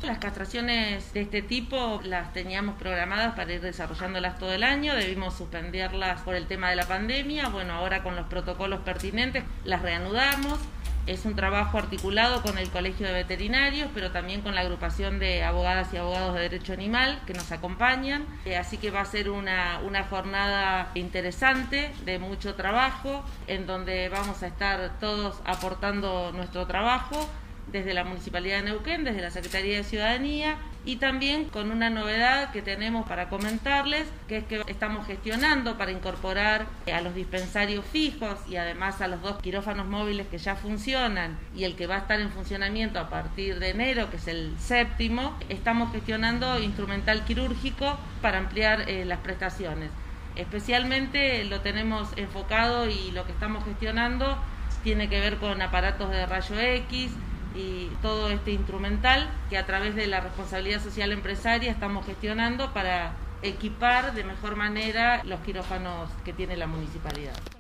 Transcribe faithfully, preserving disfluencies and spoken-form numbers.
Las castraciones de este tipo las teníamos programadas para ir desarrollándolas todo el año, debimos suspenderlas por el tema de la pandemia. Bueno, ahora con los protocolos pertinentes las reanudamos. Es un trabajo articulado con el Colegio de Veterinarios, pero también con la agrupación de abogadas y abogados de derecho animal que nos acompañan. Eh, así que va a ser una, una jornada interesante, de mucho trabajo, en donde vamos a estar todos aportando nuestro trabajo desde la Municipalidad de Neuquén, desde la Secretaría de Ciudadanía, y también con una novedad que tenemos para comentarles, que es que estamos gestionando para incorporar a los dispensarios fijos y además a los dos quirófanos móviles que ya funcionan y el que va a estar en funcionamiento a partir de enero, que es el séptimo. Estamos gestionando instrumental quirúrgico para ampliar eh, las prestaciones. Especialmente lo tenemos enfocado y lo que estamos gestionando tiene que ver con aparatos de rayo X, y todo este instrumental que a través de la responsabilidad social empresaria estamos gestionando para equipar de mejor manera los quirófanos que tiene la municipalidad.